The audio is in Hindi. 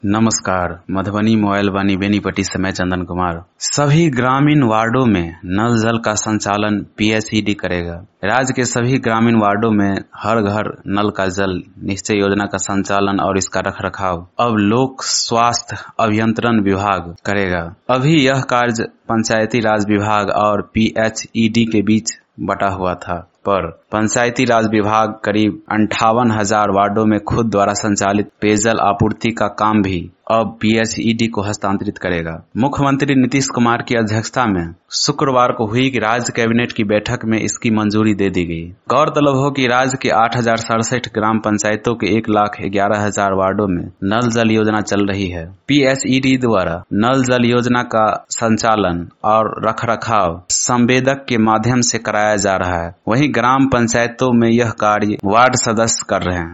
नमस्कार। मधुबनी मोबाइल वाणी बेनीपट्टी से मैं चंदन कुमार। सभी ग्रामीण वार्डों में नल जल का संचालन पीएचईडी करेगा। राज्य के सभी ग्रामीण वार्डों में हर घर नल का जल निश्चय योजना का संचालन और इसका रखरखाव अब लोक स्वास्थ्य अभियंत्रण विभाग करेगा। अभी यह कार्य पंचायती राज विभाग और पीएचईडी के बीच बटा हुआ था, पर पंचायती राज विभाग करीब 58,000 वार्डों में खुद द्वारा संचालित पेयजल आपूर्ति का काम भी अब पीएचईडी को हस्तांतरित करेगा। मुख्यमंत्री नीतीश कुमार की अध्यक्षता में शुक्रवार को हुई राज्य कैबिनेट की बैठक में इसकी मंजूरी दे दी गई। गौरतलब हो कि राज्य के 8,067 ग्राम पंचायतों के 1,11,000 वार्डों में नल जल योजना चल रही है। पीएचईडी द्वारा नल जल योजना का संचालन और रखरखाव संवेदक के माध्यम से कराया जा रहा है। वहीं ग्राम पंचायतों में यह कार्य वार्ड सदस्य कर रहे हैं।